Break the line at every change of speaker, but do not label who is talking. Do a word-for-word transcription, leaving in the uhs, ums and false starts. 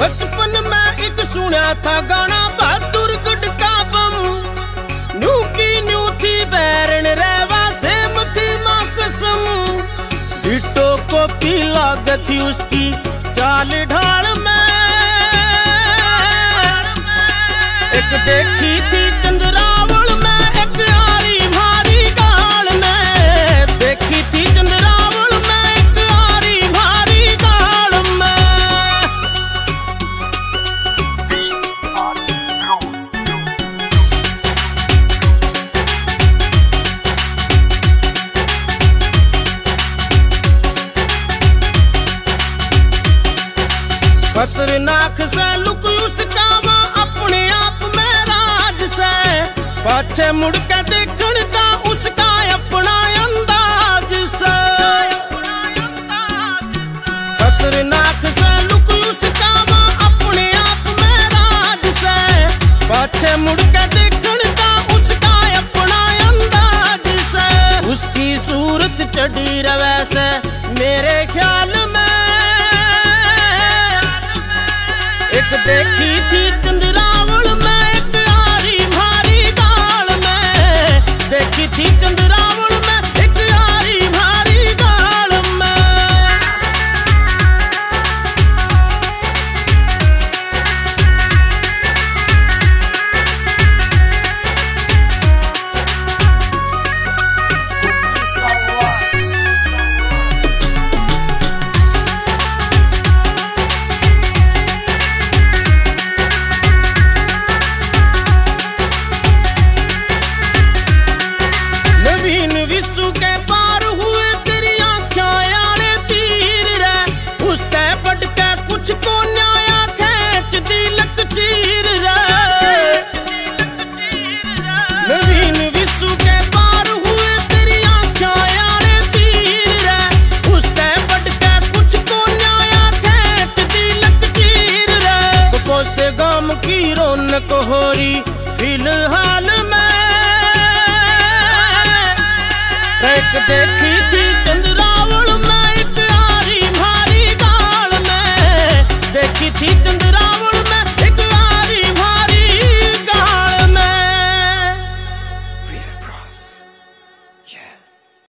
बचपन में एक सुना था गाना बहादुर गुटका बम, न्यू की न्यू थी बैरन रेवा से मथी माँ कसम। डिटो को पी लागत थी उसकी चाल ढाल में, एक देखी थी चंद्रावल में एक आरी भारी गाल में, देखी थी चंद्रावल में एक आरी भारी गाल में। खतरनाक से लुक उसका वहाँ अपने आप में राज से, पाछे मुड़ के देखण का उसका अपना अंदाज से। खतरनाक से लुक उसका वहाँ अपने आप में राज से, पाछे मुड़ के देखण का उसका अपना अंदाज से। उसकी सूरत चढ़ी रवे से मेरे ख्याल में, एक देखी थी